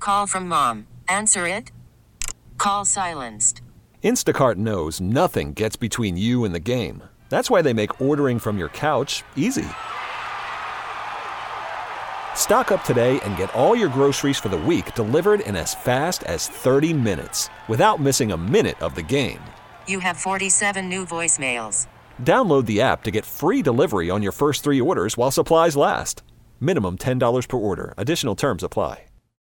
Call from mom. Answer it. Call silenced. Instacart knows nothing gets between you and the game. That's why they make ordering from your couch easy. Stock up today and get all your groceries for the week delivered in as fast as 30 minutes without missing a minute of the game. You have 47 new voicemails. Download the app to get free delivery on your first 3 orders while supplies last. Minimum $10 per order. Additional terms apply.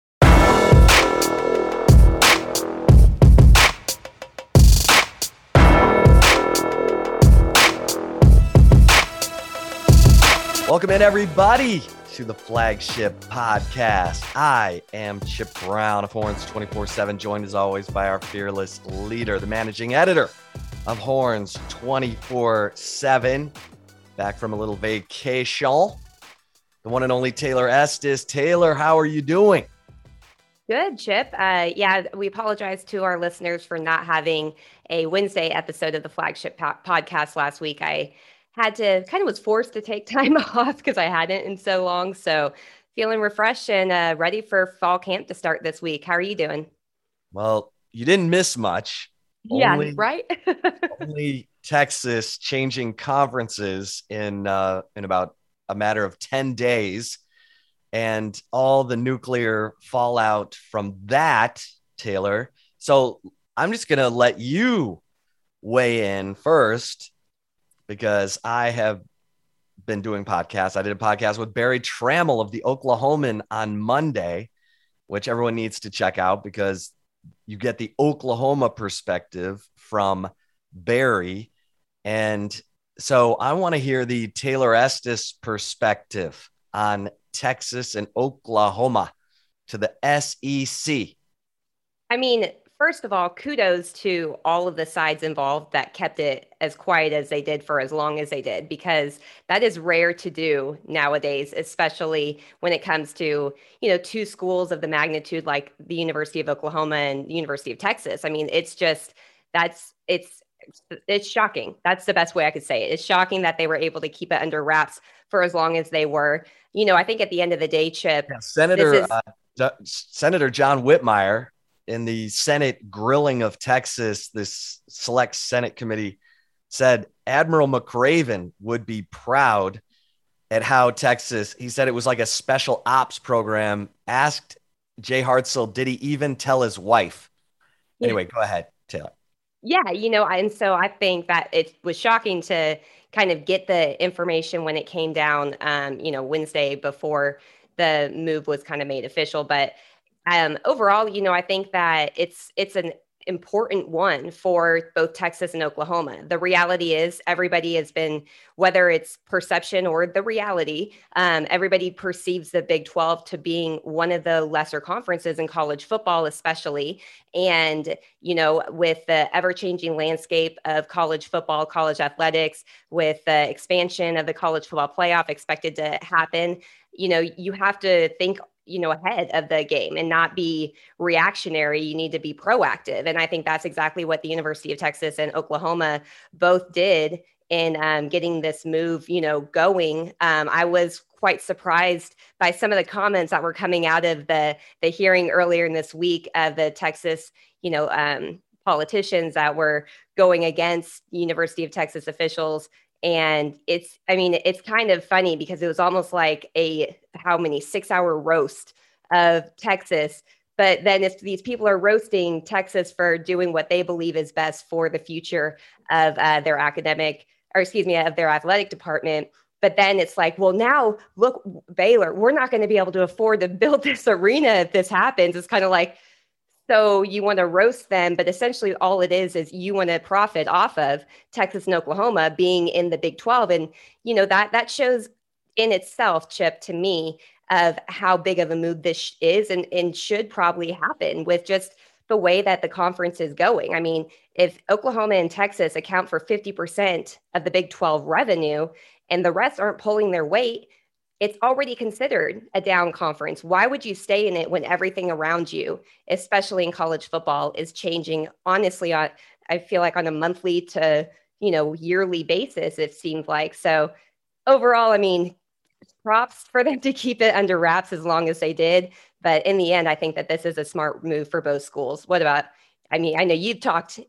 Welcome in, everybody, to the Flagship Podcast. I am Chip Brown of Horns 24/7, joined as always by our fearless leader, the managing editor of Horns 24/7, back from a little vacation, the one and only Taylor Estes. Taylor, how are you doing? Good, Chip. We apologize to our listeners for not having a Wednesday episode of the Flagship Podcast last week. I was forced to take time off because I hadn't in so long. So feeling refreshed and ready for fall camp to start this week. How are you doing? Well, you didn't miss much. Yeah, right? Only Texas changing conferences in about a matter of 10 days. And all the nuclear fallout from that, Taylor. So I'm just going to let you weigh in first, because I have been doing podcasts. I did a podcast with Barry Trammell of the Oklahoman on Monday, which everyone needs to check out because you get the Oklahoma perspective from Barry. And so I want to hear the Taylor Estes perspective on Texas and Oklahoma to the SEC. I mean, first of all, kudos to all of the sides involved that kept it as quiet as they did for as long as they did, because that is rare to do nowadays, especially when it comes to, two schools of the magnitude like the University of Oklahoma and the University of Texas. I mean, it's shocking. That's the best way I could say it. It's shocking that they were able to keep it under wraps for as long as they were. I think at the end of the day, Chip, Senator John Whitmire, in the Senate grilling of Texas, this select Senate committee, said Admiral McRaven would be proud at how Texas, he said it was like a special ops program, asked Jay Hartzell, did he even tell his wife? Anyway, Go ahead, Taylor. Yeah, and so I think that it was shocking to kind of get the information when it came down, Wednesday before the move was kind of made official. But overall, I think that it's an important one for both Texas and Oklahoma. The reality is everybody has been, whether it's perception or the reality, everybody perceives the Big 12 to being one of the lesser conferences in college football, especially. And, with the ever-changing landscape of college football, college athletics, with the expansion of the college football playoff expected to happen, you have to think ahead of the game and not be reactionary. You need to be proactive. And I think that's exactly what the University of Texas and Oklahoma both did in getting this move, going. I was quite surprised by some of the comments that were coming out of the hearing earlier in this week of the Texas, politicians that were going against University of Texas officials. And it's kind of funny because it was almost like a 6-hour roast of Texas. But then if these people are roasting Texas for doing what they believe is best for the future of their of their athletic department, but then it's like, well, now look, Baylor, we're not going to be able to afford to build this arena if this happens. It's kind of like, so you want to roast them, but essentially all it is you want to profit off of Texas and Oklahoma being in the Big 12. And, that shows in itself, Chip, to me, of how big of a move this is and should probably happen with just the way that the conference is going. I mean, if Oklahoma and Texas account for 50% of the Big 12 revenue and the rest aren't pulling their weight, it's already considered a down conference. Why would you stay in it when everything around you, especially in college football, is changing? Honestly, I feel like on a monthly to, yearly basis, it seems like. So overall, I mean, props for them to keep it under wraps as long as they did. But in the end, I think that this is a smart move for both schools. What about, I mean, I know you've talked,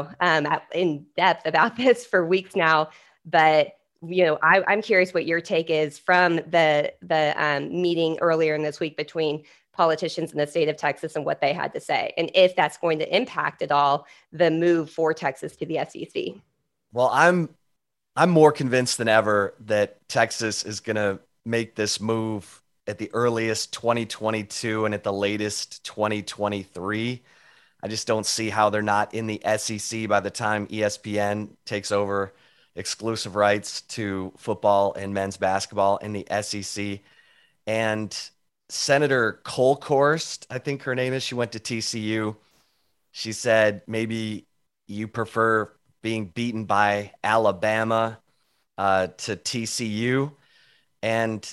in depth about this for weeks now, but I'm curious what your take is from the meeting earlier in this week between politicians in the state of Texas and what they had to say, and if that's going to impact at all the move for Texas to the SEC. Well, I'm more convinced than ever that Texas is going to make this move at the earliest 2022 and at the latest 2023. I just don't see how they're not in the SEC by the time ESPN takes over exclusive rights to football and men's basketball in the SEC. And Senator Kolkhorst, I think her name is, she went to TCU. She said maybe you prefer being beaten by Alabama to TCU. And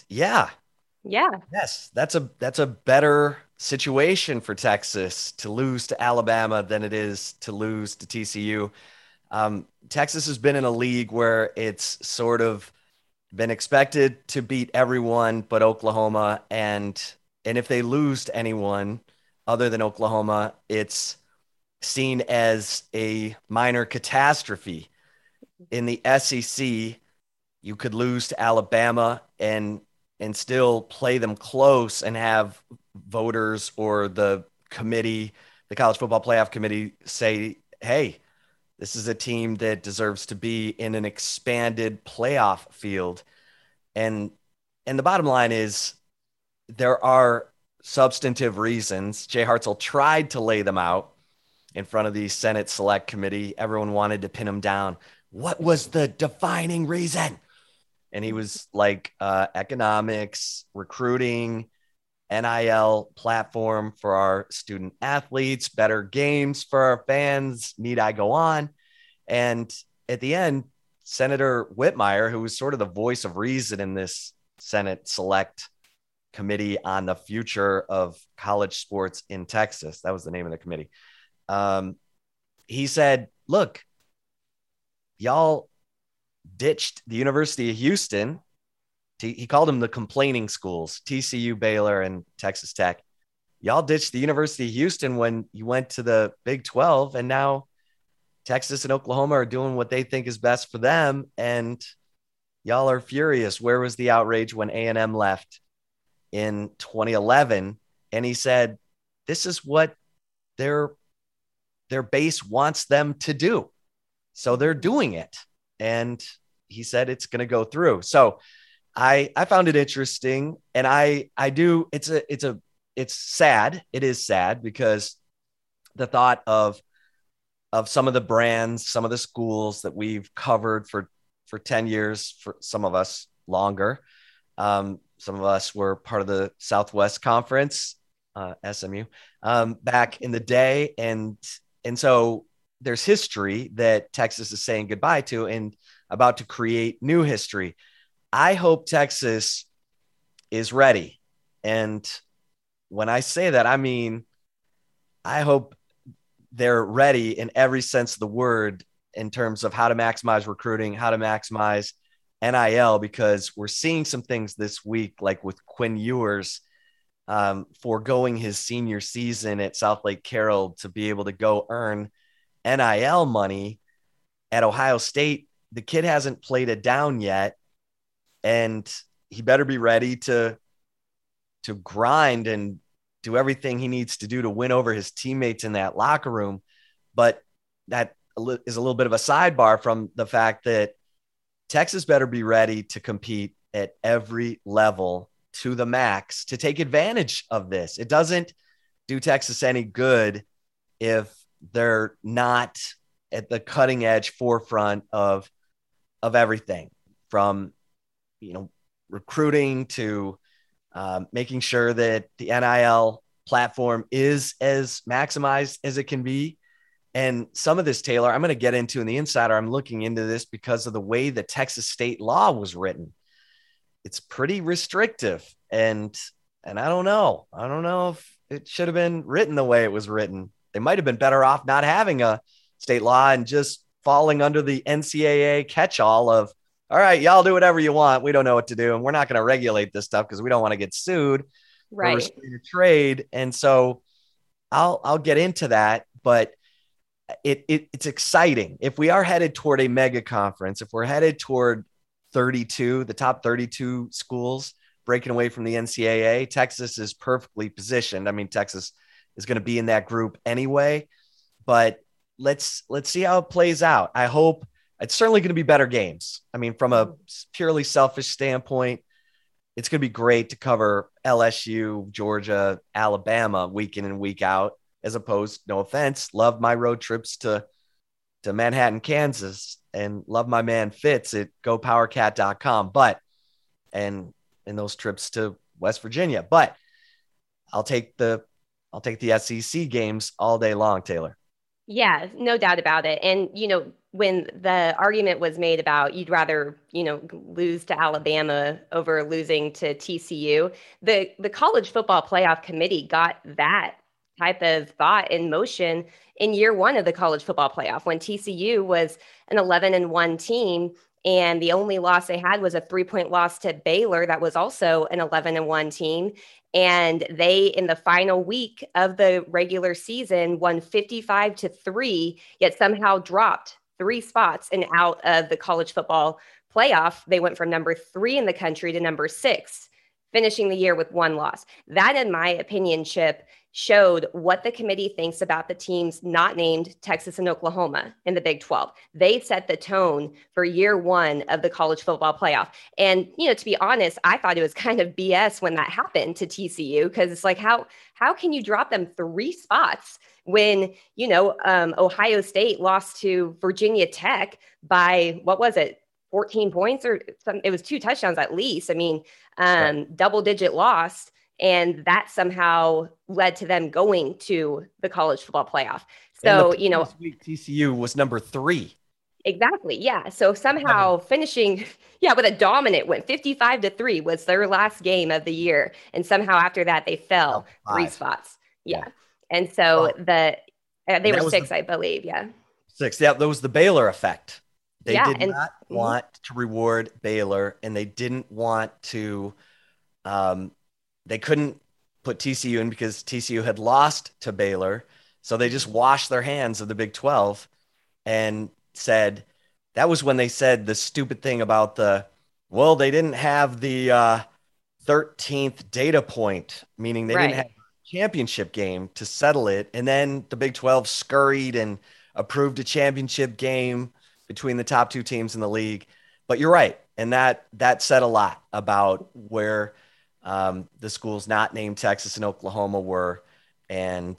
yes, that's a better situation for Texas to lose to Alabama than it is to lose to TCU. Texas has been in a league where it's sort of been expected to beat everyone but Oklahoma. And if they lose to anyone other than Oklahoma, it's seen as a minor catastrophe. In the SEC, you could lose to Alabama and still play them close and have voters or the committee, the College Football Playoff Committee, say, hey, this is a team that deserves to be in an expanded playoff field. And the bottom line is there are substantive reasons. Jay Hartzell tried to lay them out in front of the Senate Select Committee. Everyone wanted to pin him down. What was the defining reason? And he was like, economics, recruiting, NIL platform for our student athletes, better games for our fans. Need I go on? And at the end, Senator Whitmire, who was sort of the voice of reason in this Senate Select Committee on the future of college sports in Texas, that was the name of the committee. He said, look, y'all ditched the University of Houston. He called them the complaining schools, TCU, Baylor, and Texas Tech. Y'all ditched the University of Houston when you went to the Big 12, and now Texas and Oklahoma are doing what they think is best for them, and y'all are furious. Where was the outrage when A&M left in 2011? And he said, this is what their base wants them to do. So they're doing it. And he said it's going to go through. So I found it interesting, and I do. It's sad. It is sad because the thought of some of the brands, some of the schools that we've covered for 10 years, for some of us longer. Some of us were part of the Southwest Conference, SMU, back in the day. And so there's history that Texas is saying goodbye to and about to create new history. I hope Texas is ready. And when I say that, I mean, I hope they're ready in every sense of the word in terms of how to maximize recruiting, how to maximize NIL, because we're seeing some things this week, like with Quinn Ewers foregoing his senior season at South Lake Carroll to be able to go earn NIL money at Ohio State. The kid hasn't played it down yet, and he better be ready to grind and do everything he needs to do to win over his teammates in that locker room. But that is a little bit of a sidebar from the fact that Texas better be ready to compete at every level to the max to take advantage of this. It doesn't do Texas any good if they're not at the cutting edge forefront of everything, from, recruiting to making sure that the NIL platform is as maximized as it can be. And some of this, Taylor, I'm going to get into in the Insider. I'm looking into this because of the way the Texas state law was written. It's pretty restrictive. And I don't know. I don't know if it should have been written the way it was written. They might have been better off not having a state law and just falling under the NCAA catch-all of all right, y'all do whatever you want. We don't know what to do. And we're not going to regulate this stuff because we don't want to get sued for Right. restraining trade. And so I'll get into that, but it's exciting. If we are headed toward a mega conference, if we're headed toward 32, the top 32 schools breaking away from the NCAA, Texas is perfectly positioned. I mean, Texas is going to be in that group anyway, but let's see how it plays out. I hope it's certainly going to be better games. I mean, from a purely selfish standpoint, it's going to be great to cover LSU, Georgia, Alabama week in and week out, as opposed, no offense, love my road trips to Manhattan, Kansas, and love my man Fitz at gopowercat.com. But, and those trips to West Virginia, but I'll take the SEC games all day long, Taylor. Yeah, no doubt about it. And, when the argument was made about you'd rather, lose to Alabama over losing to TCU, the College Football Playoff Committee got that type of thought in motion in year one of the College Football Playoff when TCU was an 11-1 team. And the only loss they had was a 3-point loss to Baylor. That was also an 11-1 team. And they, in the final week of the regular season, won 55-3, yet somehow dropped 3 spots and out of the college football playoff. They went from number 3 in the country to number 6, finishing the year with 1 loss. That, in my opinion, Chip, showed what the committee thinks about the teams not named Texas and Oklahoma in the Big 12. They set the tone for year one of the college football playoff. And, to be honest, I thought it was kind of BS when that happened to TCU, because it's like, how can you drop them 3 spots when, Ohio State lost to Virginia Tech by, what was it, 14 points or something? It was 2 touchdowns at least. I mean, double-digit loss. And that somehow led to them going to the college football playoff. So, this week, TCU was number 3. Exactly. Yeah. So somehow finishing, with a dominant win, 55-3 was their last game of the year. And somehow after that, they fell 3 spots. Yeah. And so they were 6, I believe. Yeah. 6. Yeah. That was the Baylor effect. They did not mm-hmm. want to reward Baylor, and they didn't want to, they couldn't put TCU in because TCU had lost to Baylor. So they just washed their hands of the Big 12 and said, that was when they said the stupid thing about they didn't have the 13th data point, meaning they didn't have a championship game to settle it. And then the Big 12 scurried and approved a championship game between the top 2 teams in the league. But you're right. And that said a lot about where the schools not named Texas and Oklahoma were, and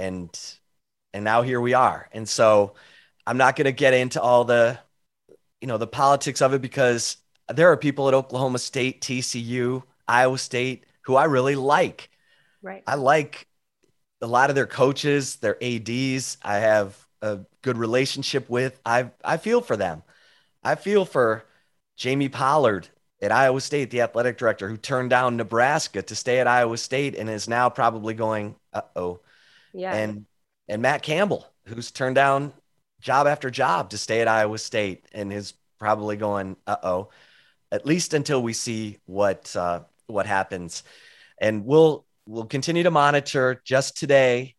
now here we are. And so I'm not going to get into all the politics of it, because there are people at Oklahoma State, TCU, Iowa State who I really like. Right. I like a lot of their coaches, their ADs. I have a good relationship with. I feel for them. I feel for Jamie Pollard at Iowa State, the athletic director, who turned down Nebraska to stay at Iowa State and is now probably going, uh-oh. Yeah. And Matt Campbell, who's turned down job after job to stay at Iowa State and is probably going, uh-oh, at least until we see what happens. And we'll continue to monitor. Just today,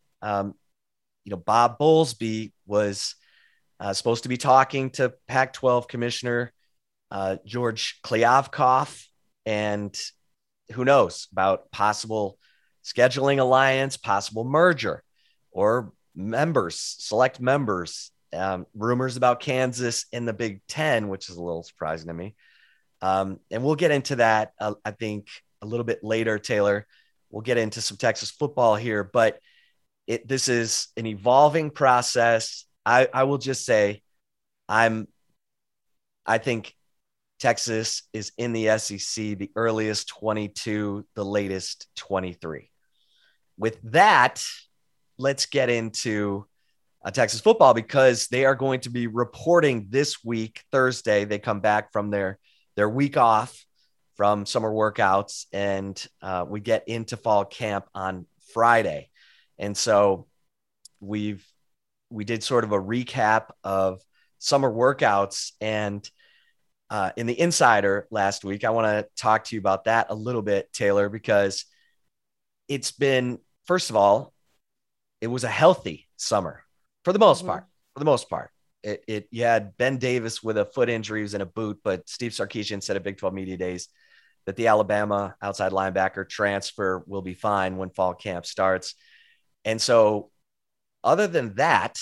Bob Bowlesby was supposed to be talking to Pac-12 Commissioner George Kliavkoff, and who knows about possible scheduling alliance, possible merger, or select members, rumors about Kansas in the Big Ten, which is a little surprising to me. And we'll get into that, I think, a little bit later, Taylor. We'll get into some Texas football here, but this is an evolving process. I will just say I think Texas is in the SEC, the earliest 22, the latest 23. With that, let's get into Texas football, because they are going to be reporting this week, Thursday. They come back from their week off from summer workouts, and we get into fall camp on Friday. And so we did sort of a recap of summer workouts, and in the Insider last week. I want to talk to you about that a little bit, Taylor, because it's been, first of all, it was a healthy summer for the most part. For the most part, you had Ben Davis with a foot injury, he was in a boot, but Steve Sarkisian said at Big 12 Media Days that the Alabama outside linebacker transfer will be fine when fall camp starts. And so, other than that,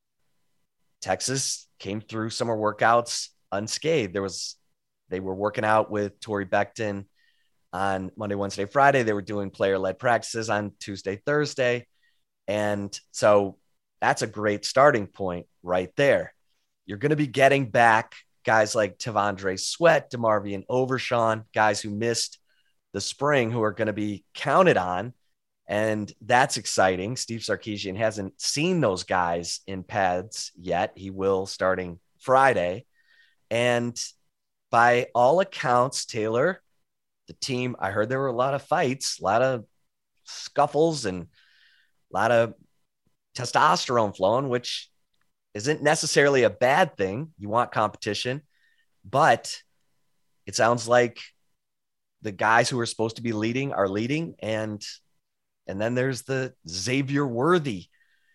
Texas came through summer workouts unscathed. They were working out with Torrey Becton on Monday, Wednesday, Friday. They were doing player-led practices on Tuesday, Thursday. And so that's a great starting point right there. You're going to be getting back guys like T'Vondre Sweat, DeMarvion Overshawn, guys who missed the spring who are going to be counted on. And that's exciting. Steve Sarkisian hasn't seen those guys in pads yet. He will starting Friday. And by all accounts, Taylor, the team, I heard there were a lot of fights, a lot of scuffles, and a lot of testosterone flowing, which isn't necessarily a bad thing. You want competition, but it sounds like the guys who are supposed to be leading are leading. And then there's the Xavier Worthy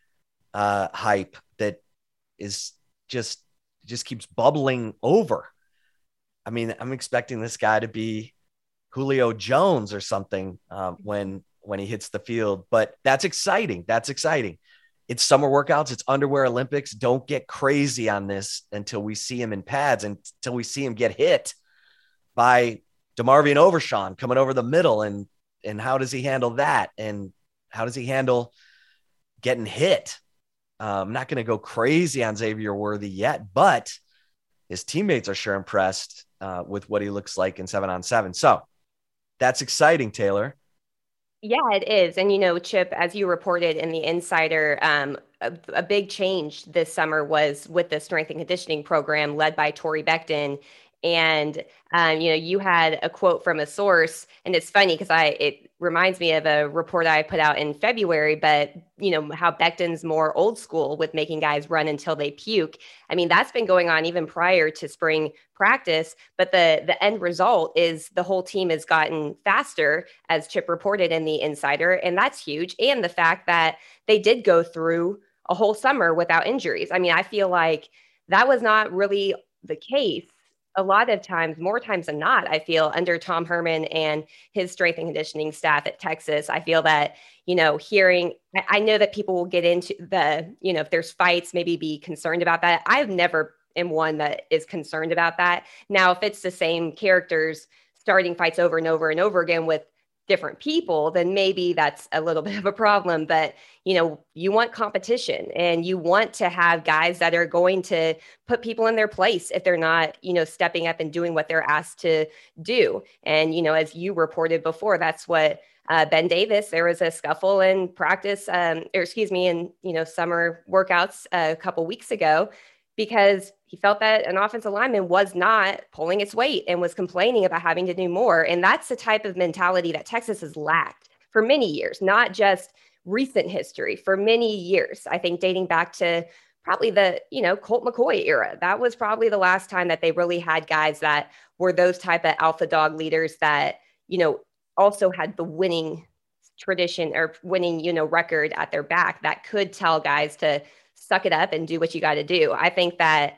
hype that is just keeps bubbling over. I mean, I'm expecting this guy to be Julio Jones or something when he hits the field, but that's exciting. That's exciting. It's summer workouts. It's underwear Olympics. Don't get crazy on this until we see him in pads, until we see him get hit by DeMarvion Overshawn coming over the middle. And how does he handle that? And how does he handle getting hit? I'm not going to go crazy on Xavier Worthy yet, but his teammates are sure impressed with what he looks like in 7-on-7. So that's exciting, Taylor. Yeah, it is. And, Chip, as you reported in the Insider, a big change this summer was with the strength and conditioning program led by Torrey Becton. And, you had a quote from a source, and it's funny because it reminds me of a report I put out in February, but, how Becton's more old school with making guys run until they puke. I mean, that's been going on even prior to spring practice, but the end result is the whole team has gotten faster, as Chip reported in the Insider, and that's huge. And the fact that they did go through a whole summer without injuries. I mean, I feel like that was not really the case. A lot of times, more times than not, I feel under Tom Herman and his strength and conditioning staff at Texas, I feel that, I know that people will get into if there's fights, maybe be concerned about that. I've never am one that is concerned about that. Now, if it's the same characters starting fights over and over and over again with different people, then maybe that's a little bit of a problem. But, you want competition, and you want to have guys that are going to put people in their place if they're not, stepping up and doing what they're asked to do. And, as you reported before, that's what Ben Davis, there was a scuffle in practice, in, summer workouts a couple weeks ago, because he felt that an offensive lineman was not pulling its weight and was complaining about having to do more. And that's the type of mentality that Texas has lacked for many years, not just recent history, for many years. I think dating back to probably the, Colt McCoy era. That was probably the last time that they really had guys that were those type of alpha dog leaders that, also had the winning tradition or winning, record at their back that could tell guys to suck it up and do what you got to do. I think that,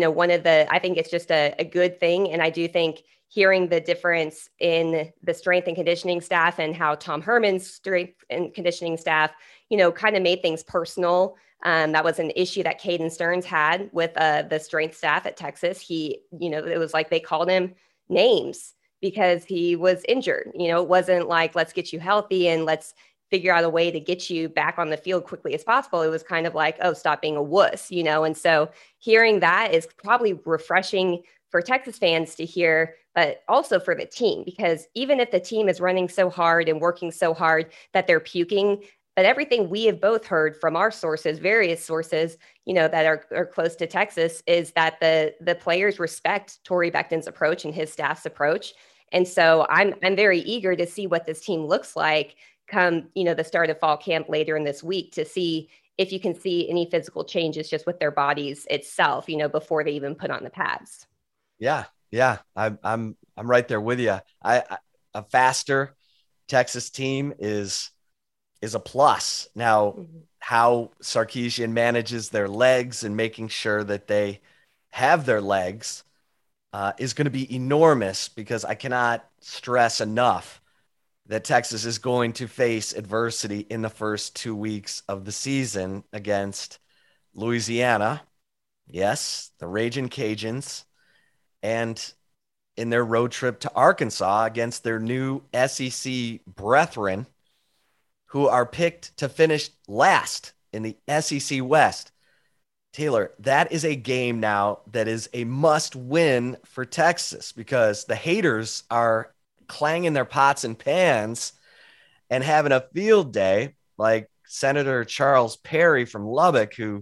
I think it's just a good thing. And I do think hearing the difference in the strength and conditioning staff and how Tom Herman's strength and conditioning staff, kind of made things personal. That was an issue that Caden Stearns had with the strength staff at Texas. He, it was like they called him names because he was injured. It wasn't like, let's get you healthy and let's figure out a way to get you back on the field quickly as possible. It was kind of like, oh, stop being a wuss, And so hearing that is probably refreshing for Texas fans to hear, but also for the team, because even if the team is running so hard and working so hard that they're puking, but everything we have both heard from our sources, various sources, that are close to Texas, is that the players respect Torrey Becton's approach and his staff's approach. And so I'm very eager to see what this team looks like come, the start of fall camp later in this week, to see if you can see any physical changes just with their bodies itself, before they even put on the pads. Yeah. Yeah, I'm right there with you. A faster Texas team is a plus. Now, Mhm. how Sarkisian manages their legs and making sure that they have their legs is going to be enormous, because I cannot stress enough that Texas is going to face adversity in the first 2 weeks of the season against Louisiana. Yes, the Raging Cajuns, and in their road trip to Arkansas against their new SEC brethren, who are picked to finish last in the SEC West. Taylor, that is a game now that is a must win for Texas, because the haters are clanging their pots and pans and having a field day, like Senator Charles Perry from Lubbock, who,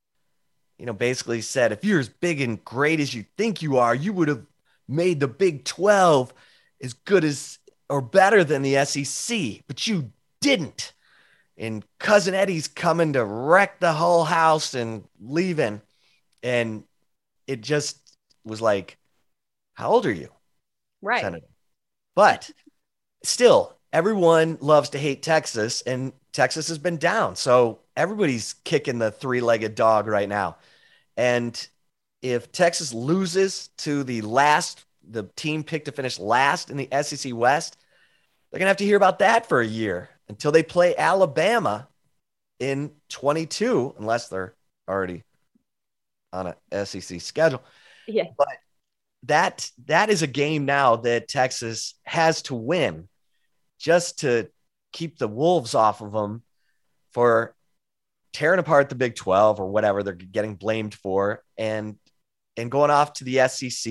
basically said, if you're as big and great as you think you are, you would have made the Big 12 as good as or better than the SEC, but you didn't. And Cousin Eddie's coming to wreck the whole house and leaving. And it just was like, how old are you, Right. Senator? But still, everyone loves to hate Texas, and Texas has been down. So everybody's kicking the three-legged dog right now. And if Texas loses to the team picked to finish last in the SEC West, they're going to have to hear about that for a year until they play Alabama in 22, unless they're already on a SEC schedule. Yeah. But that is a game now that Texas has to win just to keep the Wolves off of them for tearing apart the Big 12 or whatever they're getting blamed for, and going off to the SEC,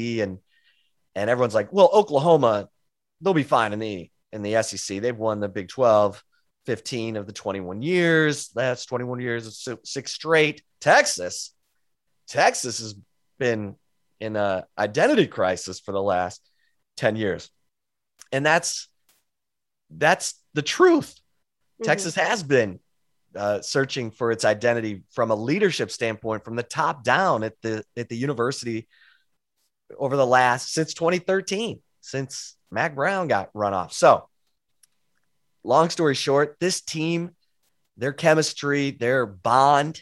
and everyone's like, well, Oklahoma, they'll be fine in the SEC. They've won the Big 12 15 of the 21 years. That's 21 years of six straight. Texas has been in a identity crisis for the last 10 years. And that's the truth. Mhm. Texas has been searching for its identity from a leadership standpoint, from the top down at the university over the since 2013, since Mac Brown got run off. So, long story short, this team, their chemistry, their bond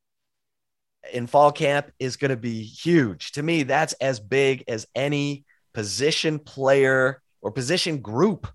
in fall camp is going to be huge. To me, that's as big as any position player or position group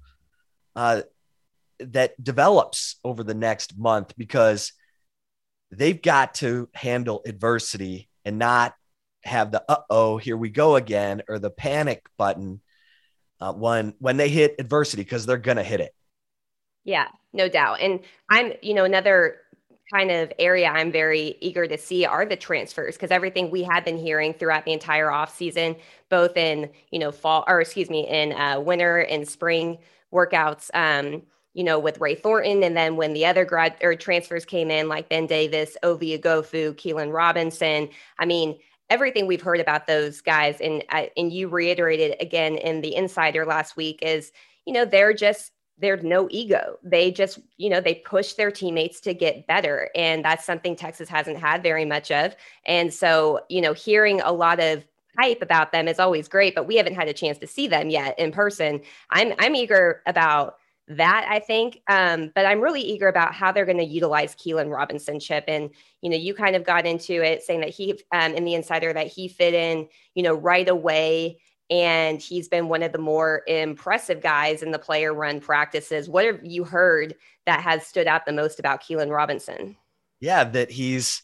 that develops over the next month, because they've got to handle adversity and not have the here we go again, or the panic button when they hit adversity, because they're going to hit it. Yeah, no doubt. And I'm, another kind of area I'm very eager to see are the transfers, because everything we had been hearing throughout the entire off season, both in, fall, or excuse me, in winter and spring workouts, with Ray Thornton. And then when the other grad or transfers came in, like Ben Davis, Ovi Agofu, Keelan Robinson, I mean, everything we've heard about those guys, and you reiterated again in the Insider last week, is, there's no ego. They just, they push their teammates to get better. And that's something Texas hasn't had very much of. And so, hearing a lot of hype about them is always great, but we haven't had a chance to see them yet in person. I'm eager about that, I think. But I'm really eager about how they're going to utilize Keelan Robinson, Chip. And, you kind of got into it saying that he, in the Insider, that he fit in, right away. And he's been one of the more impressive guys in the player run practices. What have you heard that has stood out the most about Keelan Robinson? Yeah, that he's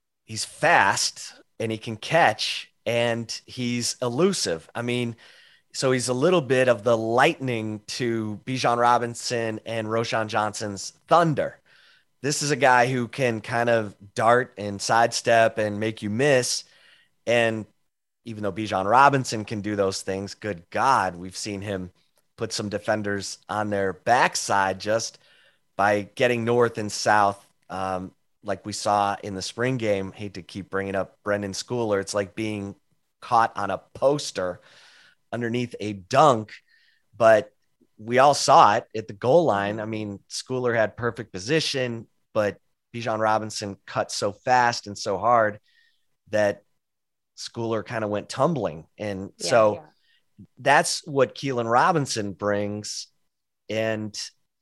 fast and he can catch and he's elusive. I mean, so he's a little bit of the lightning to Bijan Robinson and Roschon Johnson's thunder. This is a guy who can kind of dart and sidestep and make you miss. And even though Bijan Robinson can do those things, good God, we've seen him put some defenders on their backside just by getting north and south, like we saw in the spring game. Hate to keep bringing up Brendan Schooler. It's like being caught on a poster underneath a dunk, but we all saw it at the goal line. I mean, Schooler had perfect position, but Bijan Robinson cut so fast and so hard that schooler kind of went tumbling. And so that's what Keelan Robinson brings. And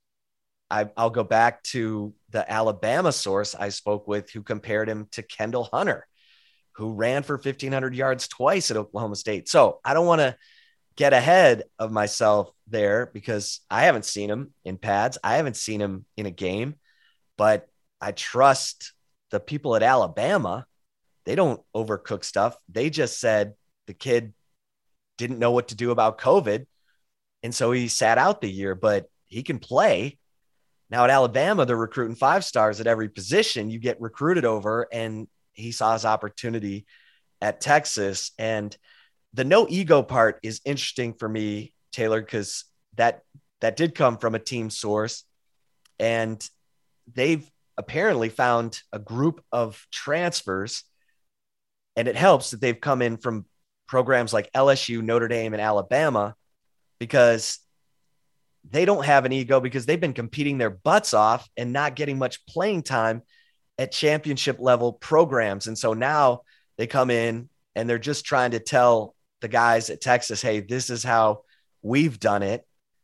I'll go back to the Alabama source I spoke with who compared him to Kendall Hunter, who ran for 1,500 yards twice at Oklahoma State. So I don't want to get ahead of myself there because I haven't seen him in pads. I haven't seen him in a game, but I trust the people at Alabama. They don't overcook stuff. They just said the kid didn't know what to do about COVID. And so he sat out the year, but he can play. Now at Alabama, they're recruiting 5-stars at every position. You get recruited over, and he saw his opportunity at Texas. And the no ego part is interesting for me, Taylor, because that did come from a team source, and they've apparently found a group of transfers, and it helps that they've come in from programs like LSU, Notre Dame, and Alabama, because they don't have an ego because they've been competing their butts off and not getting much playing time at championship level programs. And so now they come in and they're just trying to tell the guys at Texas, hey, this is how we've done it.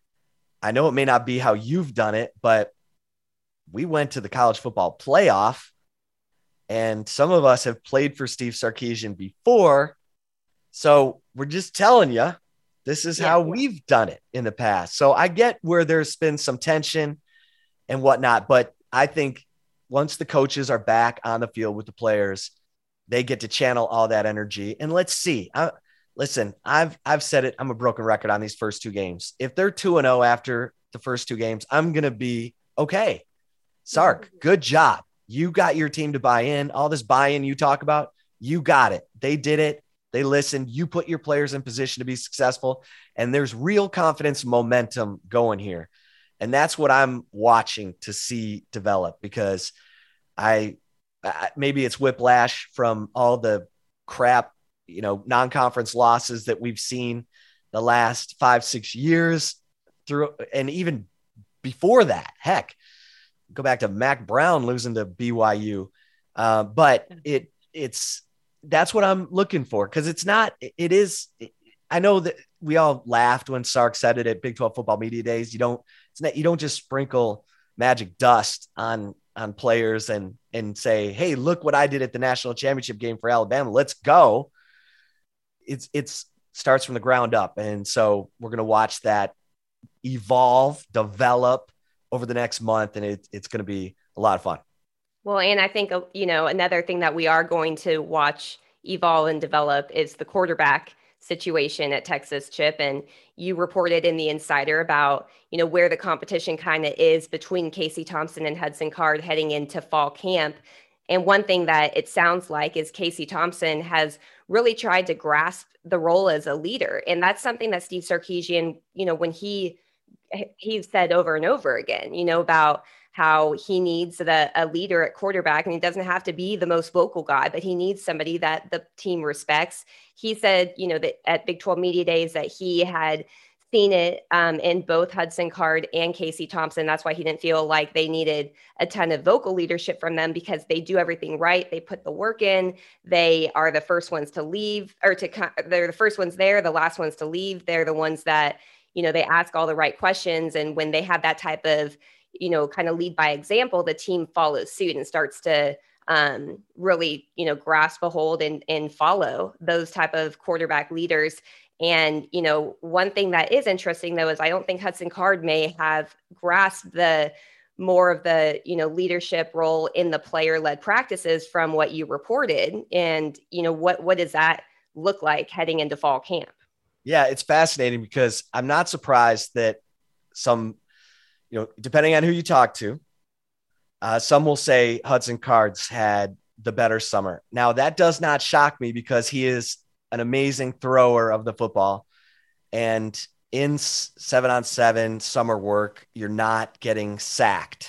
I know it may not be how you've done it, but we went to the college football playoff, and some of us have played for Steve Sarkisian before. So we're just telling you, this is how we've done it in the past. So I get where there's been some tension and whatnot, but I think once the coaches are back on the field with the players, they get to channel all that energy. And let's see. Listen, I've said it. I'm a broken record on these first 2 games. If they're 2-0 after the first 2 games, I'm going to be okay. Sark, good job. You got your team to buy in. All this buy-in you talk about, you got it. They did it. They listened. You put your players in position to be successful, and there's real confidence, momentum going here. And that's what I'm watching to see develop, because maybe it's whiplash from all the crap, non-conference losses that we've seen the last 5-6 years through. And even before that, heck, go back to Mac Brown losing to BYU. But that's what I'm looking for. Cause I know that we all laughed when Sark said it at Big 12 football media days. You don't just sprinkle magic dust on players and say, hey, look what I did at the national championship game for Alabama. Let's go. It's starts from the ground up. And so we're going to watch that evolve, develop over the next month. And it's going to be a lot of fun. Well, and I think, another thing that we are going to watch evolve and develop is the quarterback situation at Texas, Chip. And you reported in the Insider about, where the competition kind of is between Casey Thompson and Hudson Card heading into fall camp. And one thing that it sounds like is Casey Thompson has really tried to grasp the role as a leader. And that's something that Steve Sarkisian, when he said over and over again, about how he needs a leader at quarterback, and he doesn't have to be the most vocal guy, but he needs somebody that the team respects. He said, that at Big 12 Media Days that he had seen it in both Hudson Card and Casey Thompson. That's why he didn't feel like they needed a ton of vocal leadership from them, because they do everything right. They put the work in. They are the first ones to leave, they're the first ones there, the last ones to leave. They're the ones that, they ask all the right questions. And when they have that type of, kind of lead by example, the team follows suit and starts to really, grasp a hold and follow those type of quarterback leaders. And, one thing that is interesting, though, is I don't think Hudson Card may have grasped the more of the, leadership role in the player-led practices from what you reported. And, what does that look like heading into fall camp? Yeah, it's fascinating because I'm not surprised that some, depending on who you talk to, some will say Hudson Card's had the better summer. Now, that does not shock me because he is an amazing thrower of the football. And in 7-on-7 summer work, you're not getting sacked.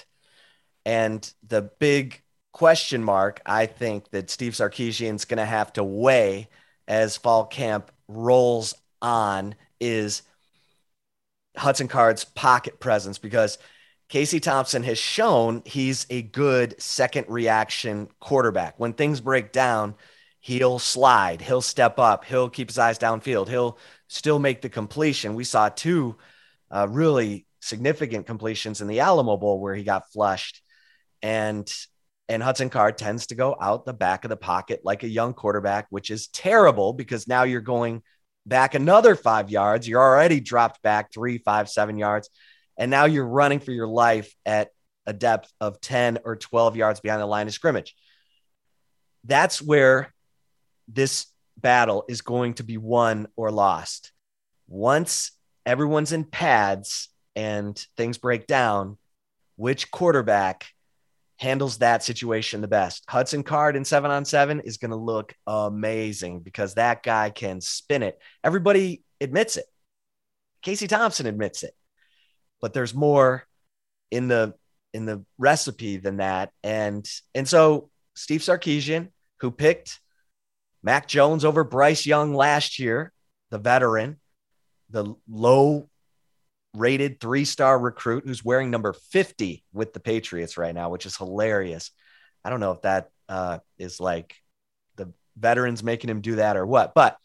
And the big question mark, I think, that Steve Sarkisian's going to have to weigh as fall camp rolls on is Hudson Card's pocket presence, because Casey Thompson has shown he's a good second reaction quarterback. When things break down, he'll slide, he'll step up, he'll keep his eyes downfield, he'll still make the completion. We saw 2 really significant completions in the Alamo Bowl where he got flushed. And Hudson Card tends to go out the back of the pocket like a young quarterback, which is terrible because now you're going back another 5 yards. You're already dropped back 3, 5, 7 yards. And now you're running for your life at a depth of 10 or 12 yards behind the line of scrimmage. That's where this battle is going to be won or lost. Once everyone's in pads and things break down, which quarterback handles that situation the best? Hudson Card in 7-on-7 is going to look amazing because that guy can spin it. Everybody admits it. Casey Thompson admits it, but there's more in the recipe than that. And so Steve Sarkisian, who picked Mac Jones over Bryce Young last year, the veteran, the low-rated 3-star recruit who's wearing number 50 with the Patriots right now, which is hilarious. I don't know if that is like the veterans making him do that or what, but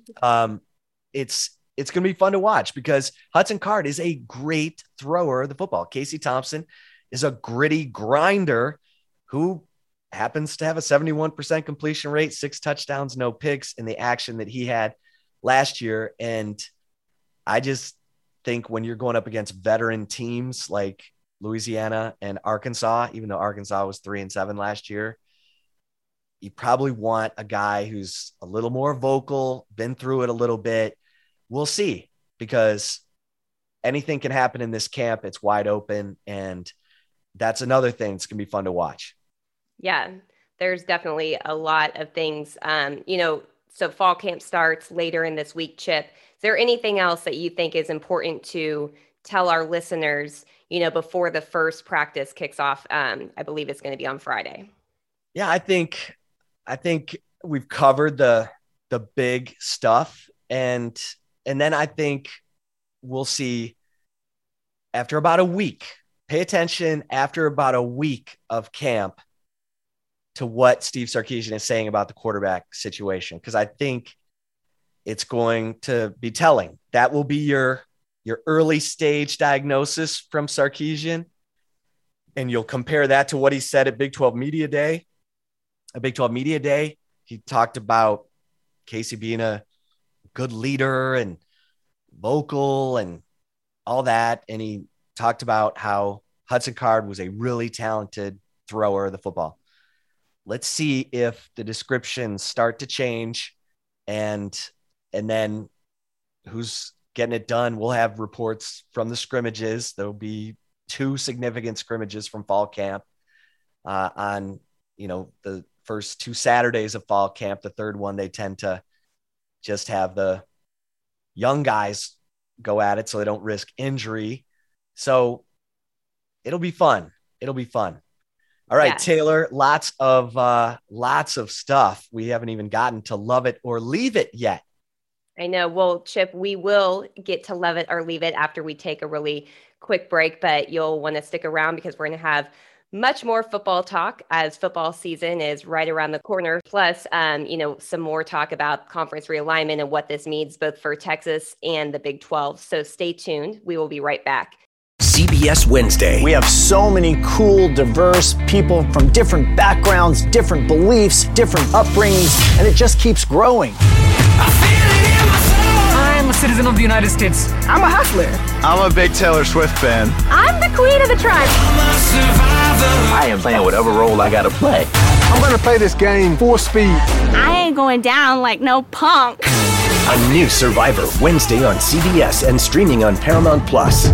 it's going to be fun to watch because Hudson Card is a great thrower of the football. Casey Thompson is a gritty grinder who happens to have a 71% completion rate, 6 touchdowns, no picks in the action that he had last year. And I just think when you're going up against veteran teams like Louisiana and Arkansas, even though Arkansas was 3-7 last year, you probably want a guy who's a little more vocal, been through it a little bit. We'll see, because anything can happen in this camp. It's wide open. And that's another thing that's going to be fun to watch. Yeah, there's definitely a lot of things, so fall camp starts later in this week, Chip. Is there anything else that you think is important to tell our listeners, before the first practice kicks off? I believe it's going to be on Friday. Yeah, I think we've covered the big stuff. And then I think we'll see after about a week, pay attention after about a week of camp to what Steve Sarkisian is saying about the quarterback situation, because I think it's going to be telling. That will be your early stage diagnosis from Sarkisian, and you'll compare that to what he said at Big 12 Media Day. At Big 12 Media Day, he talked about Casey being a good leader and vocal and all that, and he talked about how Hudson Card was a really talented thrower of the football. Let's see if the descriptions start to change and then who's getting it done. We'll have reports from the scrimmages. There'll be 2 significant scrimmages from fall camp on, the first 2 Saturdays of fall camp. The third one, they tend to just have the young guys go at it so they don't risk injury. So it'll be fun. All right, yeah. Taylor, lots of stuff. We haven't even gotten to love it or leave it yet. I know. Well, Chip, we will get to love it or leave it after we take a really quick break, but you'll want to stick around because we're going to have much more football talk as football season is right around the corner. Plus, some more talk about conference realignment and what this means both for Texas and the Big 12. So stay tuned. We will be right back. CBS Wednesday. We have so many cool, diverse people from different backgrounds, different beliefs, different upbringings, and it just keeps growing. I'm a citizen of the United States. I'm a hustler. I'm a big Taylor Swift fan. I'm the queen of the tribe. I am playing whatever role I gotta play. I'm gonna play this game full speed. I ain't going down like no punk. A new Survivor, Wednesday on CBS and streaming on Paramount+.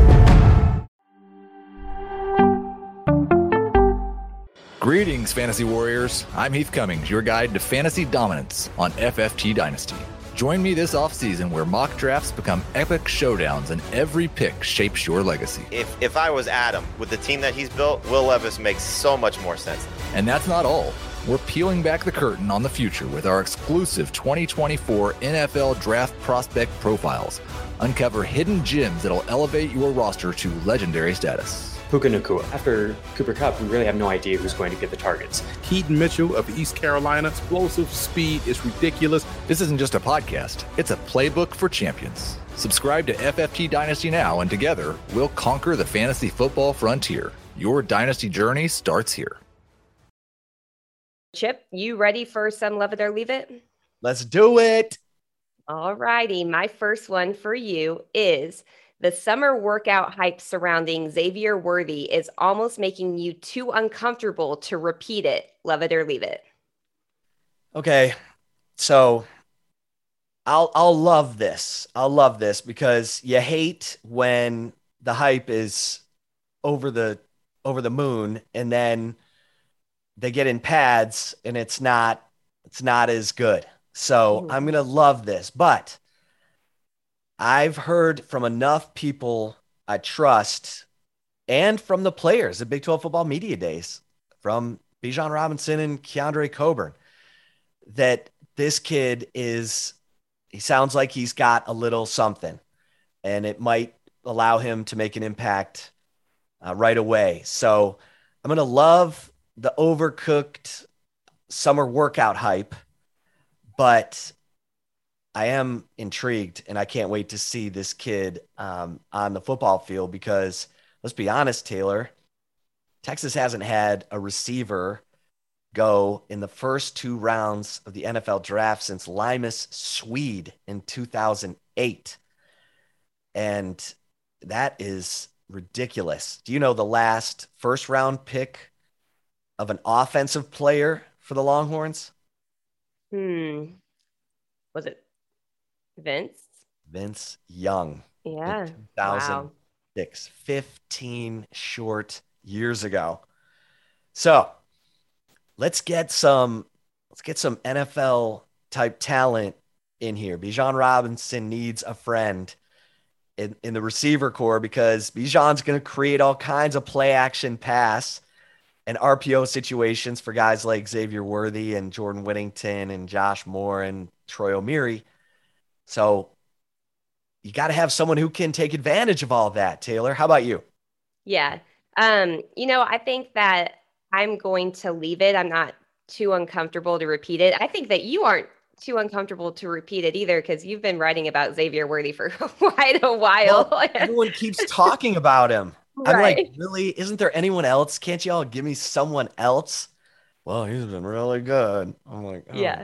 Greetings, Fantasy Warriors. I'm Heath Cummings, your guide to fantasy dominance on FFT Dynasty. Join me this offseason where mock drafts become epic showdowns and every pick shapes your legacy. If I was Adam, with the team that he's built, Will Levis makes so much more sense. And that's not all. We're peeling back the curtain on the future with our exclusive 2024 NFL Draft Prospect Profiles. Uncover hidden gems that'll elevate your roster to legendary status. Puka Nacua. After Cooper Kupp, we really have no idea who's going to get the targets. Keaton Mitchell of East Carolina, explosive speed is ridiculous. This isn't just a podcast, it's a playbook for champions. Subscribe to FFT Dynasty now, and together we'll conquer the fantasy football frontier. Your dynasty journey starts here. Chip, you ready for some Love It or Leave It? Let's do it. All righty. My first one for you is the summer workout hype surrounding Xavier Worthy is almost making you too uncomfortable to repeat it. Love it or leave it. Okay. So I'll love this. I'll love this because you hate when the hype is over the moon and then they get in pads and it's not as good. So I'm going to love this, but I've heard from enough people I trust and from the players at Big 12 football media days, from Bijan Robinson and Keandre Coburn, that this kid he sounds like he's got a little something and it might allow him to make an impact right away. So I'm going to love the overcooked summer workout hype, but I am intrigued and I can't wait to see this kid on the football field because let's be honest, Taylor, Texas hasn't had a receiver go in the first 2 rounds of the NFL draft since Limas Swede in 2008. And that is ridiculous. Do you know the last first round pick of an offensive player for the Longhorns? Was it Vince Young? Yeah. 2006, 15 short years ago. So let's get some NFL type talent in here. Bijan Robinson needs a friend in the receiver core because Bijan's going to create all kinds of play action pass and RPO situations for guys like Xavier Worthy and Jordan Whittington and Josh Moore and Troy O'Meary. So you got to have someone who can take advantage of all of that. Taylor, how about you? Yeah. I think that I'm going to leave it. I'm not too uncomfortable to repeat it. I think that you aren't too uncomfortable to repeat it either because you've been writing about Xavier Worthy for quite a while. Well, everyone keeps talking about him. Right. I'm like, really? Isn't there anyone else? Can't y'all give me someone else? Well, he's been really good. I'm like, oh. Yeah.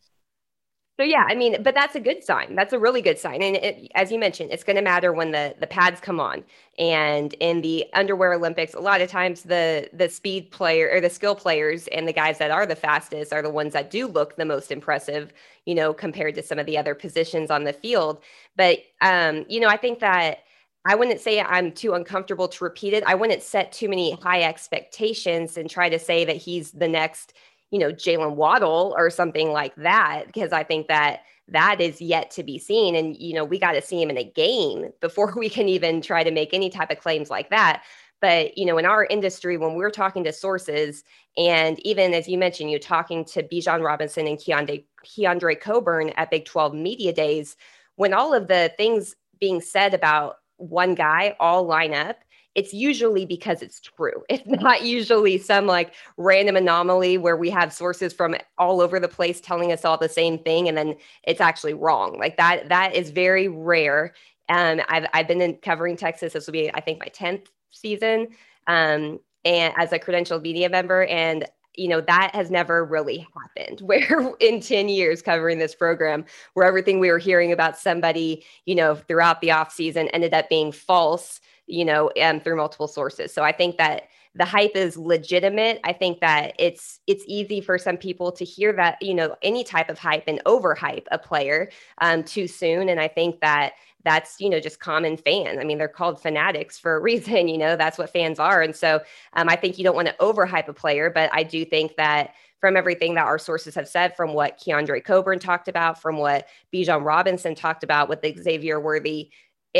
So yeah, but that's a good sign. That's a really good sign. And as you mentioned, it's going to matter when the pads come on. And in the underwear Olympics, a lot of times the speed player or the skill players and the guys that are the fastest are the ones that do look the most impressive, compared to some of the other positions on the field. But, I think that I wouldn't say I'm too uncomfortable to repeat it. I wouldn't set too many high expectations and try to say that he's the next Jalen Waddle or something like that, because I think that is yet to be seen. And, we got to see him in a game before we can even try to make any type of claims like that. But, in our industry, when we're talking to sources, and even as you mentioned, you're talking to Bijan Robinson and Keandre Coburn at Big 12 Media Days, when all of the things being said about one guy all line up, it's usually because it's true. It's not usually some like random anomaly where we have sources from all over the place telling us all the same thing and then it's actually wrong. Like that is very rare. And I've been covering Texas. This will be, I think, my 10th season and as a credentialed media member. And that has never really happened where in 10 years covering this program, where everything we were hearing about somebody, throughout the off season ended up being false, through multiple sources. So I think that the hype is legitimate. I think that it's easy for some people to hear that, any type of hype and overhype a player too soon. And I think that that's, just common fan. They're called fanatics for a reason, that's what fans are. And so I think you don't want to overhype a player, but I do think that from everything that our sources have said, from what Keandre Coburn talked about, from what Bijan Robinson talked about with Xavier Worthy,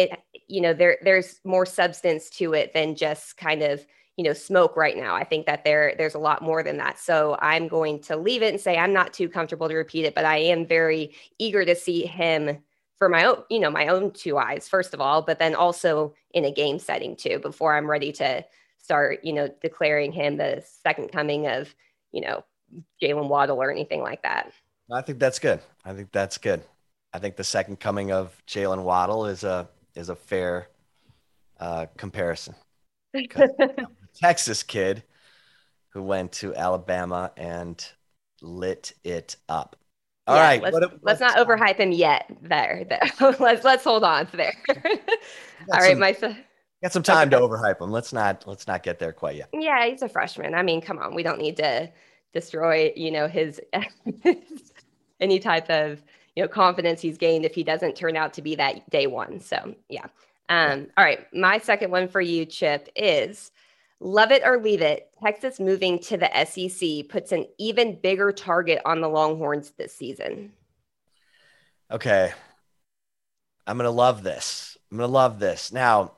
there's more substance to it than just kind of, smoke right now. I think that there's a lot more than that. So I'm going to leave it and say I'm not too comfortable to repeat it, but I am very eager to see him for my own, my own 2 eyes, first of all, but then also in a game setting too, before I'm ready to start, declaring him the second coming of, Jalen Waddle or anything like that. I think that's good. I think the second coming of Jalen Waddle is a fair comparison. Texas kid who went to Alabama and lit it up. All right, let's not overhype him yet. There. let's hold on there. All right, got some time to overhype him. Let's not get there quite yet. Yeah, he's a freshman. I mean, come on, we don't need to destroy, his any type of confidence he's gained if he doesn't turn out to be that day one. So yeah. All right, my second one for you, Chip, is love it or leave it. Texas moving to the SEC puts an even bigger target on the Longhorns this season. Okay. I'm going to love this. Now,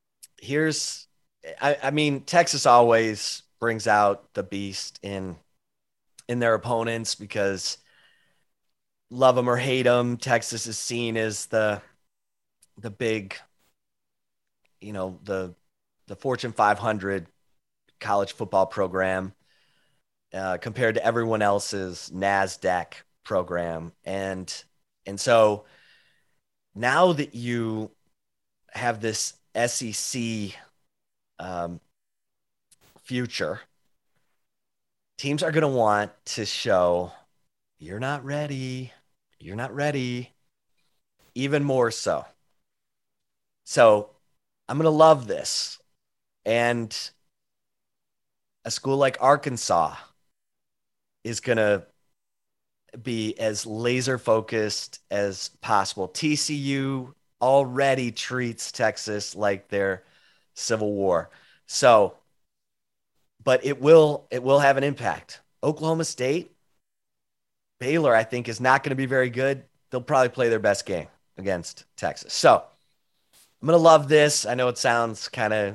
I mean, Texas always brings out the beast in their opponents because love them or hate them, Texas is seen as the big, the Fortune 500 college football program compared to everyone else's NASDAQ program. And so now that you have this SEC future, teams are going to want to show you're not ready, even more so. So I'm going to love this. And a school like Arkansas is going to be as laser focused as possible. TCU already treats Texas like their Civil War. So, but it will have an impact. Oklahoma State, Baylor, I think, is not going to be very good. They'll probably play their best game against Texas. So I'm going to love this. I know it sounds kind of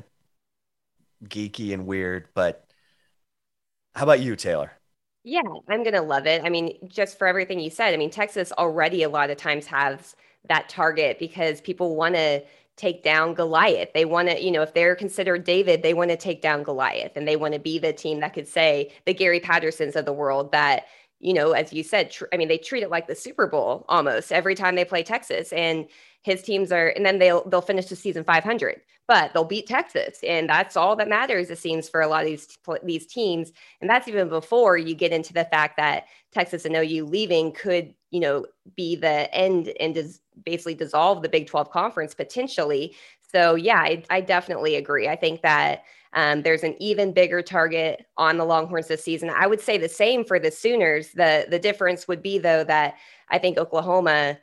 geeky and weird, but how about you, Taylor? Yeah, I'm going to love it. I mean, just for everything you said, I mean, Texas already a lot of times has that target because people want to take down Goliath. They want to, if they're considered David, they want to take down Goliath, and they want to be the team that could say the Gary Pattersons of the world that, as you said, they treat it like the Super Bowl almost every time they play Texas, and his teams and then they'll finish the season 500, but they'll beat Texas. And that's all that matters, it seems, for a lot of these teams. And that's even before you get into the fact that Texas and OU leaving could, be the end and basically dissolve the Big 12 conference potentially. So yeah, I definitely agree. I think that there's an even bigger target on the Longhorns this season. I would say the same for the Sooners. The difference would be, though, that I think Oklahoma,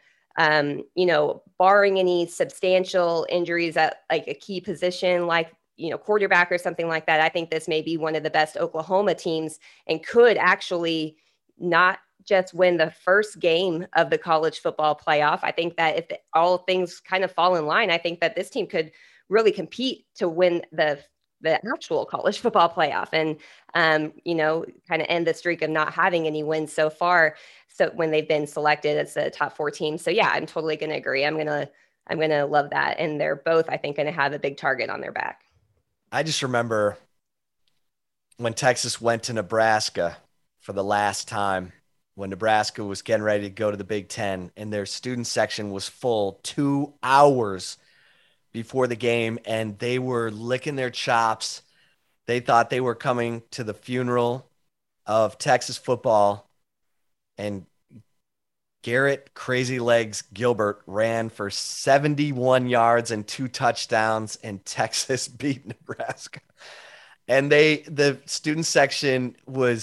barring any substantial injuries at like a key position, like, quarterback or something like that, I think this may be one of the best Oklahoma teams and could actually not just win the first game of the college football playoff. I think that if all things kind of fall in line, I think that this team could really compete to win the actual college football playoff and, kind of end the streak of not having any wins so far. So when they've been selected as the top 4 team. So yeah, I'm totally going to agree. I'm going to love that. And they're both, I think, going to have a big target on their back. I just remember when Texas went to Nebraska for the last time, when Nebraska was getting ready to go to the Big Ten, and their student section was full 2 hours before the game, and they were licking their chops. They thought they were coming to the funeral of Texas football, and Garrett Crazy Legs Gilbert ran for 71 yards and 2 touchdowns, and Texas beat Nebraska. And the student section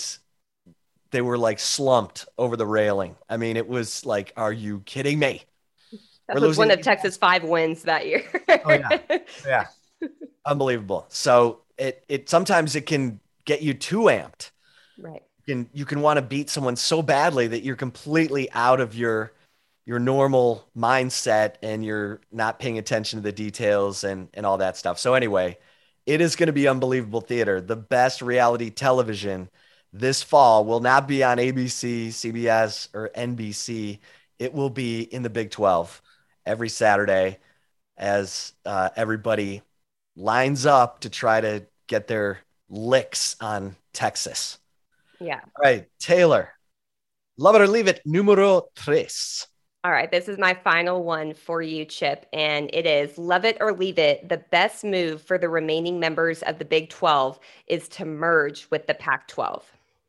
they were like slumped over the railing. I mean, it was like, are you kidding me? That was one of Texas' 5 wins that year. Oh, yeah. Yeah. Unbelievable. So it sometimes it can get you too amped. Right. You can want to beat someone so badly that you're completely out of your normal mindset and you're not paying attention to the details and all that stuff. So anyway, it is going to be unbelievable theater. The best reality television this fall will not be on ABC, CBS, or NBC. It will be in the Big 12 every Saturday as everybody lines up to try to get their licks on Texas. Yeah. All right, Taylor, love it or leave it, numero tres. All right, this is my final one for you, Chip, and it is love it or leave it. The best move for the remaining members of the Big 12 is to merge with the Pac-12.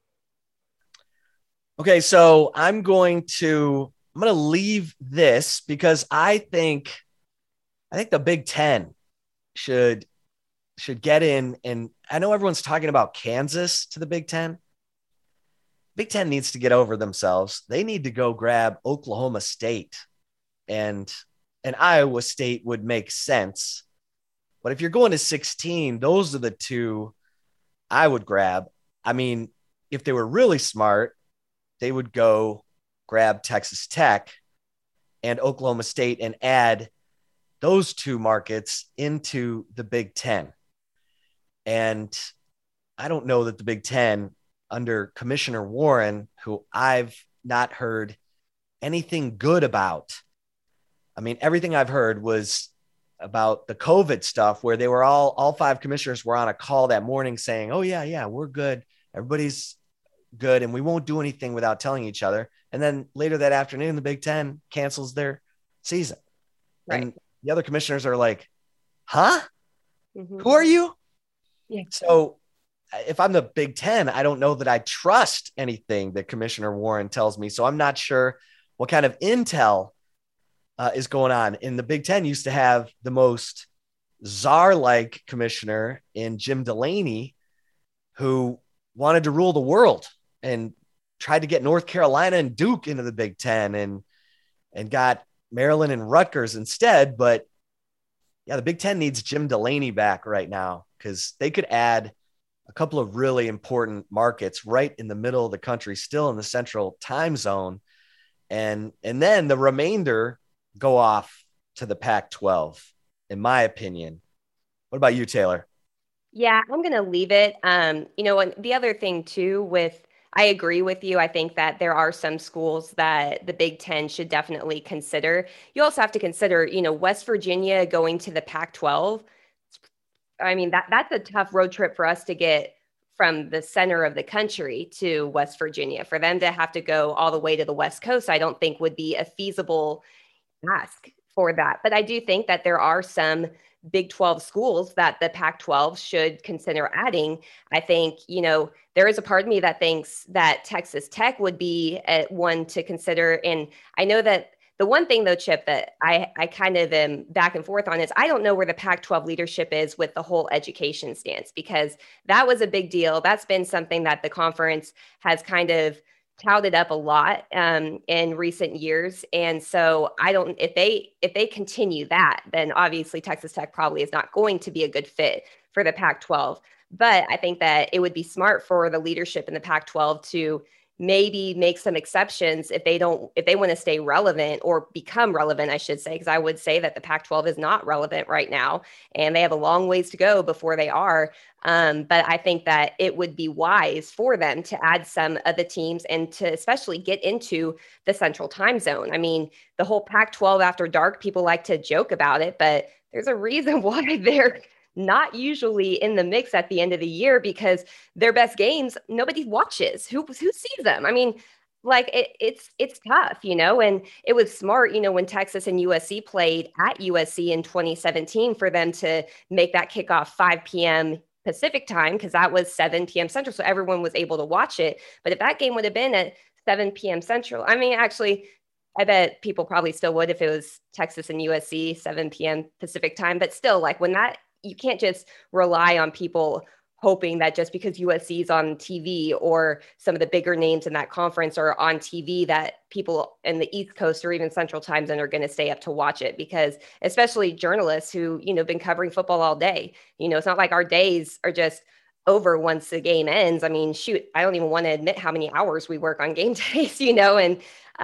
Okay, so I'm going to leave this because I think the Big Ten should get in. And I know everyone's talking about Kansas to the Big Ten. Big Ten needs to get over themselves. They need to go grab Oklahoma State, and Iowa State would make sense. But if you're going to 16, those are the two I would grab. I mean, if they were really smart, they would go grab Texas Tech and Oklahoma State and add those two markets into the Big Ten. And I don't know that the Big Ten under Commissioner Warren, who I've not heard anything good about. I mean, everything I've heard was about the COVID stuff where they were all five commissioners were on a call that morning saying, oh yeah, we're good. Everybody's good. And we won't do anything without telling each other. And then later that afternoon, the Big Ten cancels their season. Right. And the other commissioners are like, huh? Mm-hmm. Who are you? Yeah. So if I'm the Big Ten, I don't know that I trust anything that Commissioner Warren tells me. So I'm not sure what kind of intel is going on. And the Big Ten used to have the most czar-like commissioner in Jim Delaney, who wanted to rule the world and tried to get North Carolina and Duke into the Big Ten and got Maryland and Rutgers instead. But yeah, the Big Ten needs Jim Delaney back right now because they could add a couple of really important markets right in the middle of the country, still in the central time zone. And then the remainder go off to the Pac-12, in my opinion. What about you, Taylor? Yeah, I'm going to leave it. And the other thing too, I agree with you. I think that there are some schools that the Big Ten should definitely consider. You also have to consider, West Virginia going to the Pac-12. I mean, that's a tough road trip for us to get from the center of the country to West Virginia. For them to have to go all the way to the West Coast, I don't think would be a feasible ask for that. But I do think that there are some Big 12 schools that the Pac-12 should consider adding. I think, there is a part of me that thinks that Texas Tech would be one to consider. And I know that the one thing, though, Chip, that I kind of am back and forth on is I don't know where the Pac-12 leadership is with the whole education stance, because that was a big deal. That's been something that the conference has kind of touted up a lot in recent years. And so if they continue that, then obviously Texas Tech probably is not going to be a good fit for the Pac-12. But I think that it would be smart for the leadership in the Pac-12 to maybe make some exceptions if they want to stay relevant or become relevant, I should say, because I would say that the Pac-12 is not relevant right now and they have a long ways to go before they are. But I think that it would be wise for them to add some of the teams and to especially get into the central time zone. I mean, the whole Pac-12 after dark, people like to joke about it, but there's a reason why they're not usually in the mix at the end of the year, because their best games, nobody watches. Who sees them? I mean, like it's tough, and it was smart, when Texas and USC played at USC in 2017 for them to make that kickoff 5 p.m. Pacific time, because that was 7 p.m. Central. So everyone was able to watch it. But if that game would have been at 7 p.m. Central, I mean, actually, I bet people probably still would if it was Texas and USC 7 p.m. Pacific time. But still, like you can't just rely on people hoping that just because USC is on TV or some of the bigger names in that conference are on TV, that people in the East Coast or even Central Time Zone are going to stay up to watch it, because especially journalists who, been covering football all day, it's not like our days are just over once the game ends. I mean, shoot, I don't even want to admit how many hours we work on game days, and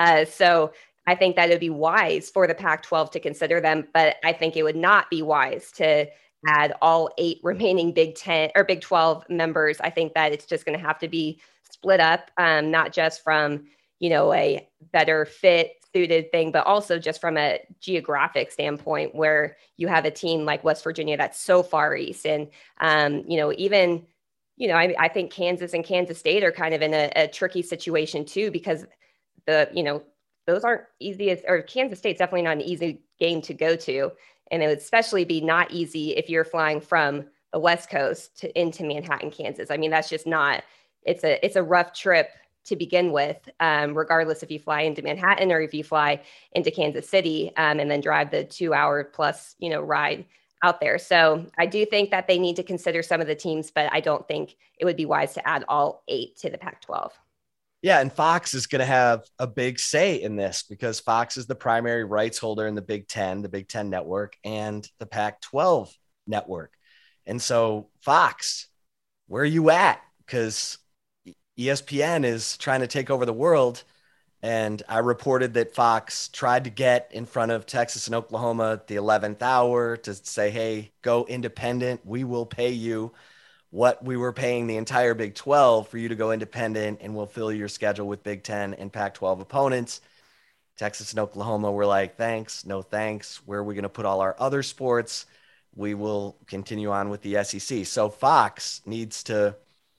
so I think that it'd be wise for the Pac-12 to consider them, but I think it would not be wise to add all 8 remaining Big 10 or Big 12 members. I think that it's just going to have to be split up, not just from, a better fit suited thing, but also just from a geographic standpoint where you have a team like West Virginia that's so far east. And, even, I think Kansas and Kansas State are kind of in a tricky situation too, because those aren't easy or Kansas State's definitely not an easy game to go to. And it would especially be not easy if you're flying from the West Coast into Manhattan, Kansas. I mean, that's just not, it's a rough trip to begin with, regardless if you fly into Manhattan or if you fly into Kansas City, and then drive the 2-hour plus, ride out there. So I do think that they need to consider some of the teams, but I don't think it would be wise to add all 8 to the Pac-12. Yeah, and Fox is going to have a big say in this because Fox is the primary rights holder in the Big Ten network, and the Pac-12 network. And so Fox, where are you at? Because ESPN is trying to take over the world. And I reported that Fox tried to get in front of Texas and Oklahoma at the 11th hour to say, hey, go independent. We will pay you what we were paying the entire Big 12 for you to go independent, and we'll fill your schedule with Big 10 and Pac-12 opponents. Texas and Oklahoma were like, thanks, no thanks. Where are we going to put all our other sports? We will continue on with the SEC. So Fox needs to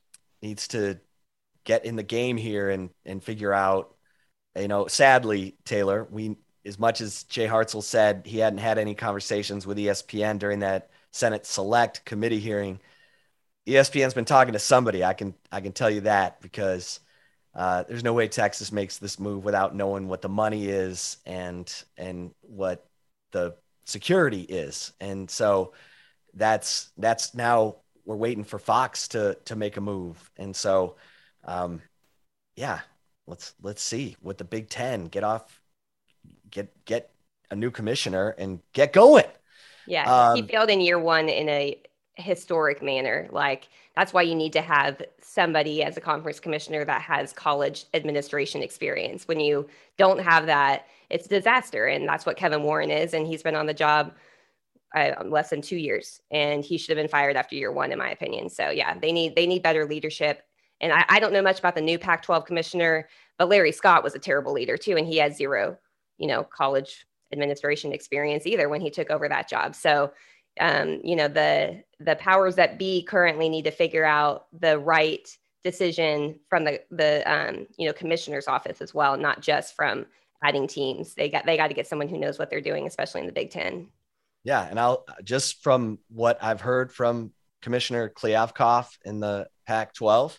get in the game here and figure out, sadly, Taylor, as much as Jay Hartzell said he hadn't had any conversations with ESPN during that Senate Select Committee hearing, ESPN's been talking to somebody. I can tell you that, because there's no way Texas makes this move without knowing what the money is and what the security is. And so that's now we're waiting for Fox to make a move. And so, let's see what the Big Ten get a new commissioner and get going. Yeah. He failed in year one in a historic manner. Like, that's why you need to have somebody as a conference commissioner that has college administration experience. When you don't have that, it's a disaster. And that's what Kevin Warren is. And he's been on the job less than 2 years, and he should have been fired after year one, in my opinion. So yeah, they need better leadership. And I don't know much about the new Pac-12 commissioner, but Larry Scott was a terrible leader too. And he had zero, college administration experience either when he took over that job. So the powers that be currently need to figure out the right decision from the commissioner's office as well, not just from adding teams. They got to get someone who knows what they're doing, especially in the Big Ten. Yeah. And I'll just from what I've heard from Commissioner Kliavkoff in the Pac-12,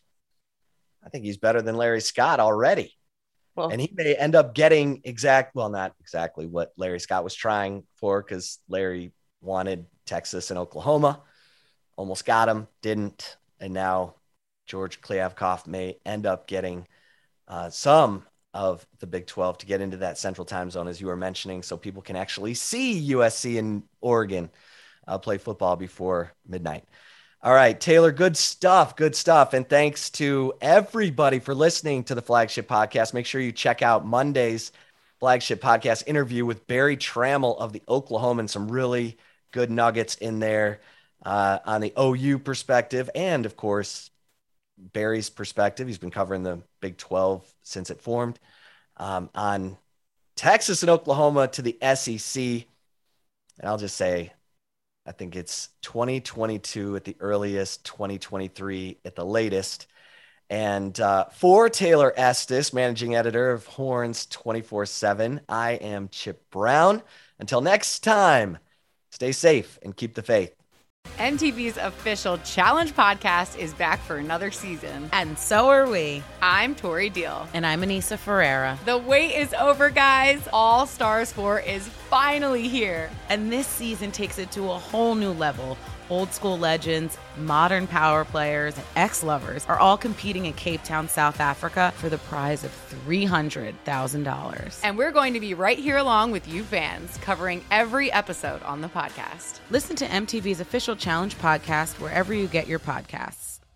I think he's better than Larry Scott already. Well, and he may end up getting not exactly what Larry Scott was trying for, because Larry wanted Texas and Oklahoma, almost got him, didn't. And now George Kliavkoff may end up getting some of the Big 12 to get into that central time zone, as you were mentioning, so people can actually see USC and Oregon play football before midnight. All right, Taylor, good stuff. And thanks to everybody for listening to the Flagship Podcast. Make sure you check out Monday's Flagship Podcast interview with Barry Trammell of the Oklahoman. Some really good nuggets in there on the OU perspective, and of course, Barry's perspective. He's been covering the Big 12 since it formed, on Texas and Oklahoma to the SEC. And I'll just say, I think it's 2022 at the earliest, 2023 at the latest. And for Taylor Estes, managing editor of Horns 24/7, I am Chip Brown. Until next time, stay safe and keep the faith. MTV's official Challenge podcast is back for another season. And so are we. I'm Tori Deal. And I'm Anissa Ferreira. The wait is over, guys. All Stars 4 is finally here. And this season takes it to a whole new level. Old school legends, modern power players, and ex-lovers are all competing in Cape Town, South Africa for the prize of $300,000. And we're going to be right here along with you fans, covering every episode on the podcast. Listen to MTV's official Challenge podcast wherever you get your podcasts.